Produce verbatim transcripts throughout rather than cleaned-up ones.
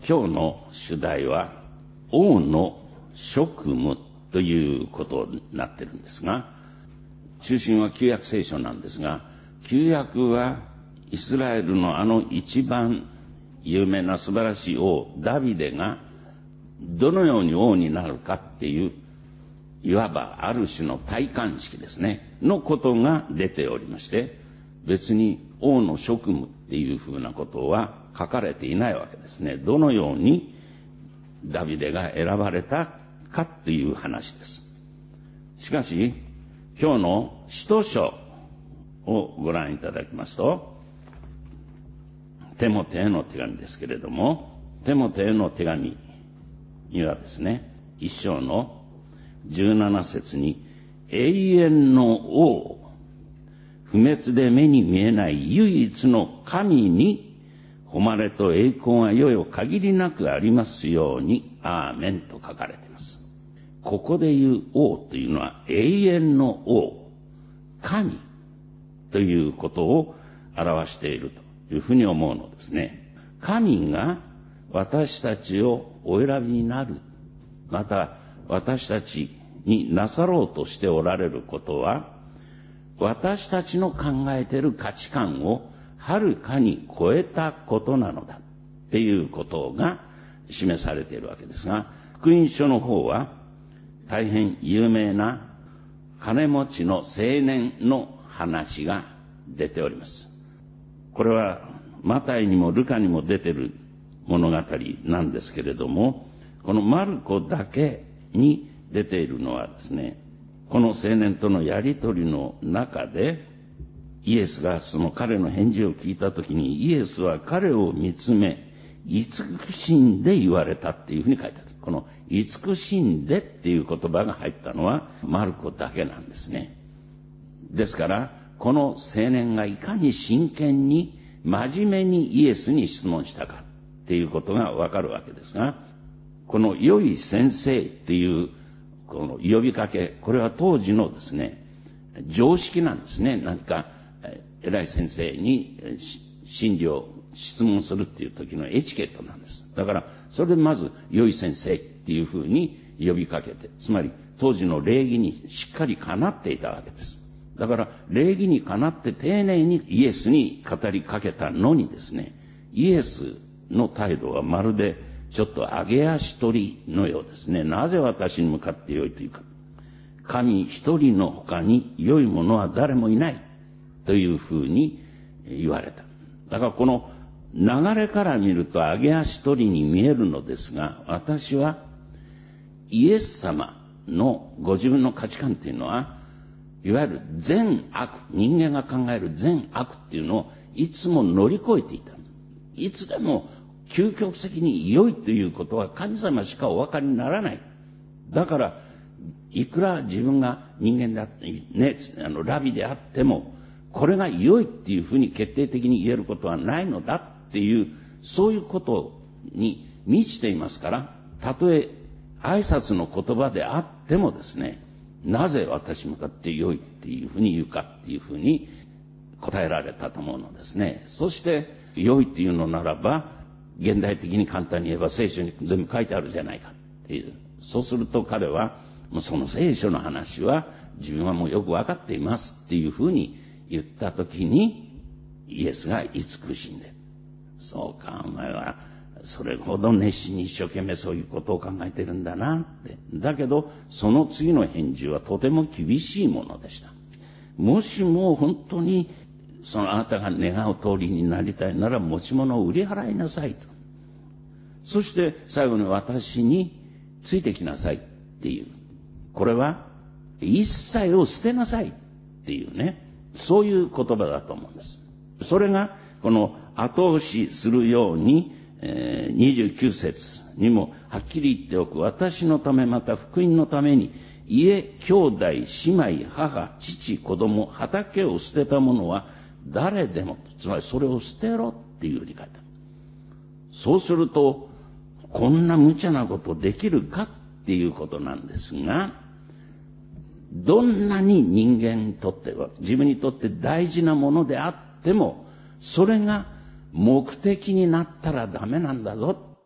今日の主題は王の職務ということになっているんですが、中心は旧約聖書なんですが、旧約はイスラエルのあの一番有名な素晴らしい王ダビデがどのように王になるかっていう、いわばある種の戴冠式ですねのことが出ておりまして、別に王の職務っていうふうなことは書かれていないわけですね。どのようにダビデが選ばれたかっていう話です。しかし今日の使徒書をご覧いただきますと、テモテへの手紙ですけれども、テモテへの手紙にはですね、一章のじゅうなな節に、永遠の王、不滅で目に見えない唯一の神に誉れと栄光が世よ限りなくありますように、アーメンと書かれています。ここで言う王というのは永遠の王、神ということを表しているというふうに思うのですね。神が私たちをお選びになる、また私たちになさろうとしておられることは、私たちの考えている価値観をはるかに超えたことなのだっていうことが示されているわけですが、福音書の方は大変有名な金持ちの青年の話が出ております。これはマタイにもルカにも出ている物語なんですけれども、このマルコだけに出ているのはですね、この青年とのやりとりの中で、イエスがその彼の返事を聞いたときに、イエスは彼を見つめ、慈しんで言われたっていうふうに書いてある。この慈しんでっていう言葉が入ったのはマルコだけなんですね。ですから、この青年がいかに真剣に真面目にイエスに質問したかっていうことがわかるわけですが、この良い先生っていうこの呼びかけ、これは当時のですね、常識なんですね。何か偉い先生に真理を質問するっていう時のエチケットなんです。だからそれでまず良い先生っていうふうに呼びかけて、つまり当時の礼儀にしっかりかなっていたわけです。だから礼儀にかなって丁寧にイエスに語りかけたのにですね、イエスの態度はまるでちょっと上げ足取りのようですね。なぜ私に向かって良いというか、神一人の他に良いものは誰もいないというふうに言われた。だからこの流れから見ると上げ足取りに見えるのですが、私はイエス様のご自分の価値観というのは、いわゆる善悪、人間が考える善悪っていうのをいつも乗り越えていた。いつでも究極的に良いということは神様しかお分かりにならない。だからいくら自分が人間であってね、あのラビであっても、これが良いっていうふうに決定的に言えることはないのだっていう、そういうことに満ちていますから、たとえ挨拶の言葉であってもですね、なぜ私向かって良いっていうふうに言うかっていうふうに答えられたと思うのですね。そして良いっていうのならば、現代的に簡単に言えば聖書に全部書いてあるじゃないかっていう。そうすると彼は、もうその聖書の話は自分はもうよくわかっていますっていうふうに言ったときに、イエスが慈しんで、そうか、お前はそれほど熱心に一生懸命そういうことを考えてるんだなって。だけどその次の返事はとても厳しいものでした。もしも本当にそのあなたが願う通りになりたいなら持ち物を売り払いなさいと。そして最後に私についてきなさいっていう。これは一切を捨てなさいっていうね、そういう言葉だと思うんです。それがこの後押しするように、えー、にじゅうきゅう節にもはっきり言っておく。私のためまた福音のために家、兄弟、姉妹、母、父、子供、畑を捨てた者は誰でも、つまりそれを捨てろっていうふうに書いてある。そうするとこんな無茶なことできるかっていうことなんですが、どんなに人間にとっては自分にとって大事なものであっても、それが目的になったらダメなんだぞ。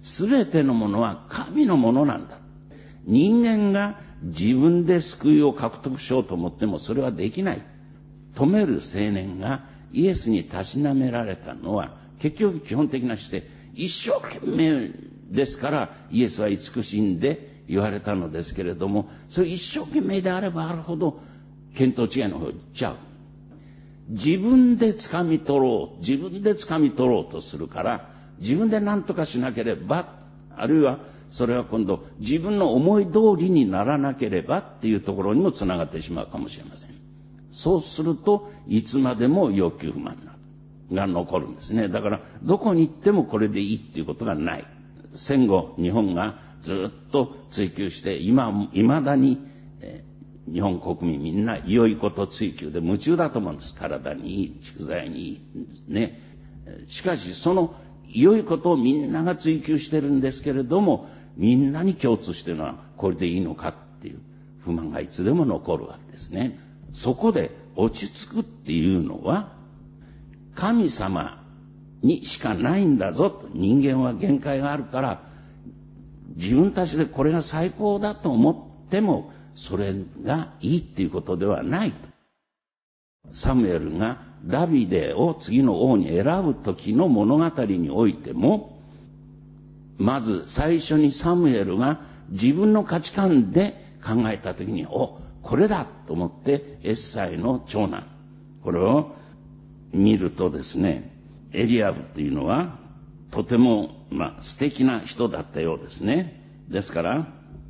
すべてのものは神のものなんだ。人間が自分で救いを獲得しようと思ってもそれはできない。止める青年がイエスにたしなめられたのは、結局基本的な姿勢、一生懸命ですからイエスは慈しんで言われたのですけれども、それ一生懸命であればあるほど見当違いの方に行っちゃう。自分で掴み取ろう、自分で掴み取ろうとするから、自分で何とかしなければ、あるいはそれは今度自分の思い通りにならなければっていうところにもつながってしまうかもしれません。そうするといつまでも欲求不満が残るんですね。だからどこに行ってもこれでいいっていうことがない。戦後日本がずっと追求して今未だに、えー、日本国民みんな良いこと追求で夢中だと思うんです。体にいい、蓄財にいいね。しかしその良いことをみんなが追求してるんですけれども、みんなに共通しているのはこれでいいのかっていう不満がいつでも残るわけですね。そこで落ち着くっていうのは神様にしかないんだぞと。人間は限界があるから自分たちでこれが最高だと思ってもそれがいいっていうことではないと。サムエルがダビデを次の王に選ぶ時の物語においても、まず最初にサムエルが自分の価値観で考えた時に、お、これだと思ってエッサイの長男、これを見るとですね、エリアブっていうのはとても、まあ、素敵な人だったようですね。ですから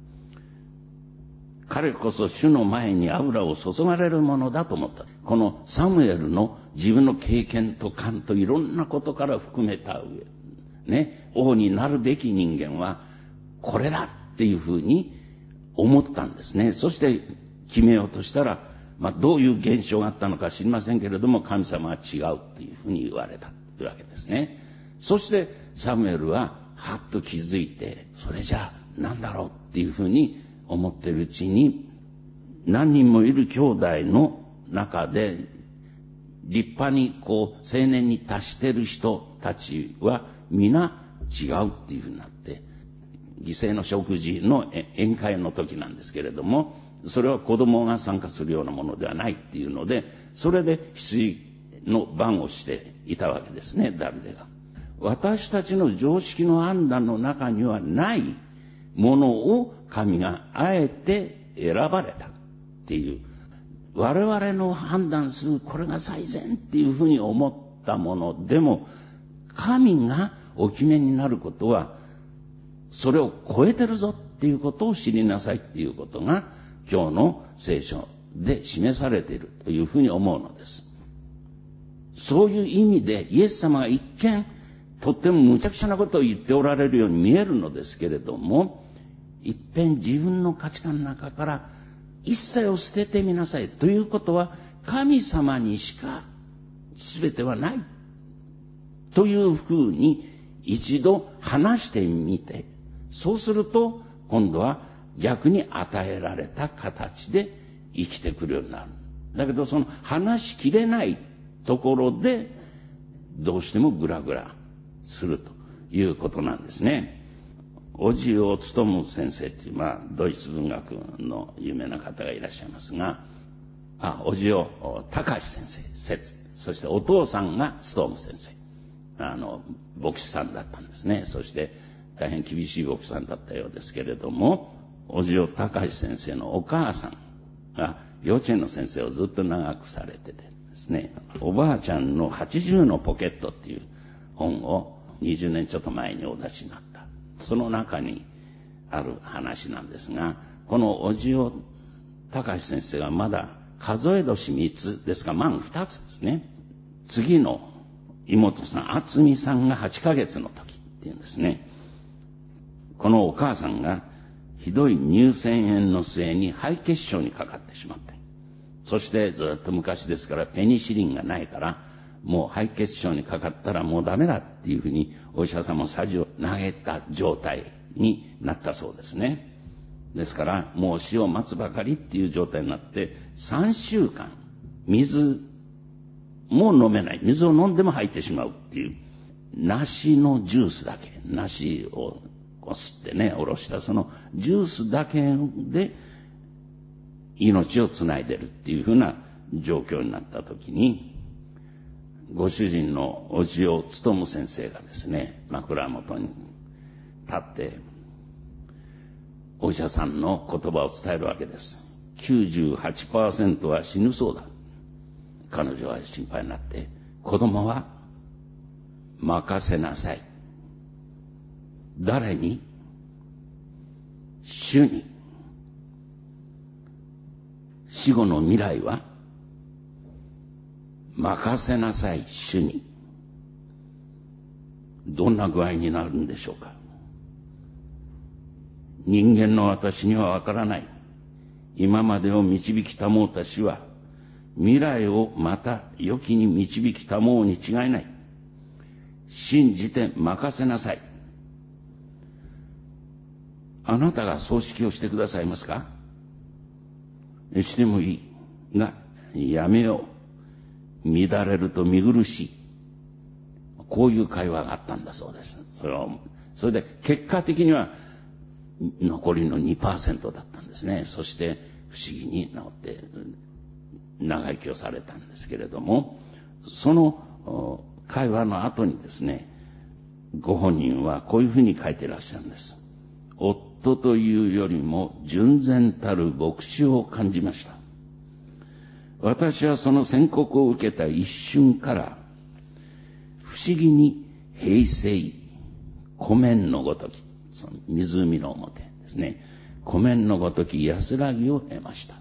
彼こそ主の前に油を注がれるものだと思った。このサムエルの自分の経験と勘といろんなことから含めた上、ね、王になるべき人間はこれだっていうふうに思ったんですね。そして決めようとしたら、まあ、どういう現象があったのか知りませんけれども、神様は違うっていうふうに言われたというわけですね。そしてサムエルははっと気づいて、それじゃあ何だろうっていうふうに思っているうちに、何人もいる兄弟の中で立派にこう青年に達している人たちは皆違うっていうふうになって、犠牲の食事の宴会の時なんですけれども、それは子供が参加するようなものではないっていうので、それで羊の番をしていたわけですね、ダビデが。私たちの常識の判断の中にはないものを神があえて選ばれたっていう、我々の判断するこれが最善っていうふうに思ったものでも、神がお決めになることはそれを超えてるぞっていうことを知りなさいっていうことが今日の聖書で示されているというふうに思うのです。そういう意味でイエス様が一見とっても無茶苦茶なことを言っておられるように見えるのですけれども、一遍自分の価値観の中から一切を捨ててみなさいということは、神様にしか全てはないというふうに一度話してみて、そうすると今度は逆に与えられた形で生きてくるようになる。だけどその話しきれないところでどうしてもグラグラするということなんですね。おじを務む先生という、まあ、ドイツ文学の有名な方がいらっしゃいますが、あ、おじを高橋先生、説、そしてお父さんが務む先生、あの牧師さんだったんですね。そして大変厳しい牧師さんだったようですけれども、おじを高橋先生のお母さんが幼稚園の先生をずっと長くされててですね、おばあちゃんのはちじゅうのポケットっていう本をにじゅうねんちょっと前にお出しになった。その中にある話なんですが、このおじを高橋先生がまだ数え年みっつですから満ふたつですね。次の妹さん渥美さんがはちかげつの時っていうんですね。このお母さんがひどい乳腺炎の末に肺血症にかかってしまって、そしてずっと昔ですからペニシリンがないから、もう肺血症にかかったらもうダメだっていうふうにお医者さんもさじを投げた状態になったそうですね。ですからもう死を待つばかりっていう状態になって、さんしゅうかん水も飲めない、水を飲んでも吐いてしまうっていう梨のジュースだけ、梨を吸ってね、おろしたそのジュースだけで命をつないでるっていうふうな状況になったときに、ご主人のおじを務先生がですね、枕元に立って、お医者さんの言葉を伝えるわけです。きゅうじゅうはちパーセント は死ぬそうだ。彼女は心配になって、子供は任せなさい。誰に？主に。死後の未来は任せなさい、主に。どんな具合になるんでしょうか。人間の私にはわからない。今までを導きたもうた主は、未来をまた良きに導きたもうに違いない。信じて任せなさい。あなたが葬式をしてくださいますか？してもいいが、やめよう。乱れると見苦しい。こういう会話があったんだそうです。それは、それで結果的には残りの にパーセント だったんですね。そして不思議に治って長生きをされたんですけれども、その会話の後にですね、ご本人はこういうふうに書いていらっしゃるんです。夫というよりも純然たる牧師を感じました。私はその宣告を受けた一瞬から不思議に平静、湖面のごとき、その湖の表ですね、湖面のごとき安らぎを得ました。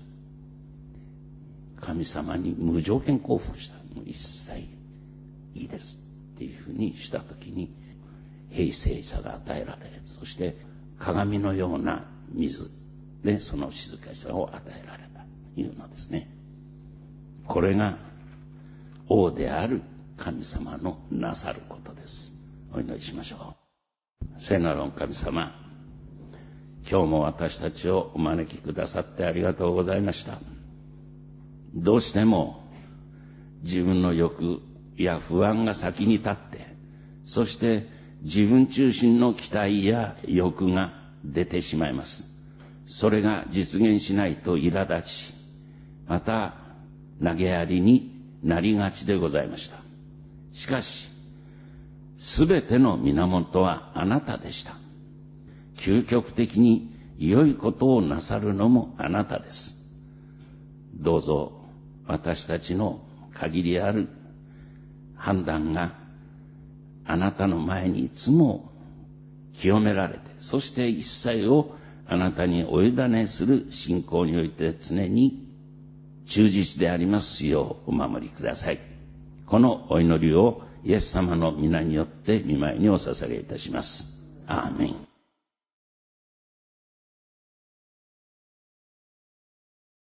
神様に無条件降伏した。もう一切いいですっていうふうにしたときに平静さが与えられ、そして鏡のような水でその静かさを与えられたというのですね。これが王である神様のなさることです。お祈りしましょう。聖なる神様、今日も私たちをお招きくださってありがとうございました。どうしても自分の欲や不安が先に立って、そして自分中心の期待や欲が出てしまいます。それが実現しないと苛立ち、また投げやりになりがちでございました。しかし、すべての源はあなたでした。究極的に良いことをなさるのもあなたです。どうぞ私たちの限りある判断があなたの前にいつも清められて、そして一切をあなたにお委ねする信仰において常に忠実でありますようお守りください。このお祈りをイエス様の皆によって御前にお捧げいたします。アーメン。